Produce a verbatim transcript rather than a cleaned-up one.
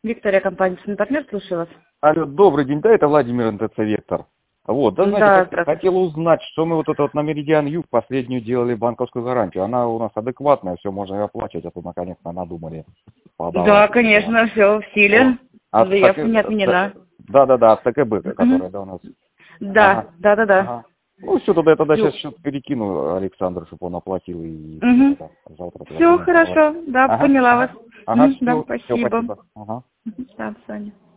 Виктория, компания «Партнер», слушаю вас. Алло, добрый день, да, это Владимир, эн тэ цэ «Вектор». Вот, да, знаете, Да, хот- хотел узнать, что мы вот это вот на Меридиан Юг последнюю делали банковскую гарантию. Она у нас адекватная, все можно ее оплачивать, а то наконец-то надумали подавать. да, конечно, все в силе. От Заявка ТК не отменена. Да, да, да, от ТКБ, Мгм. которая, да, у нас. Да, Ага, да, да, да. ага. Ну, все, тогда я тогда Всё. сейчас счет перекину Александру, чтобы он оплатил, и Мгм. тогда завтра туда Все будем подавать. хорошо, да, Ага, поняла вас. ага, ага, Мгм, да, все, все, спасибо. спасибо. Ага. Мгм, да, до свидания.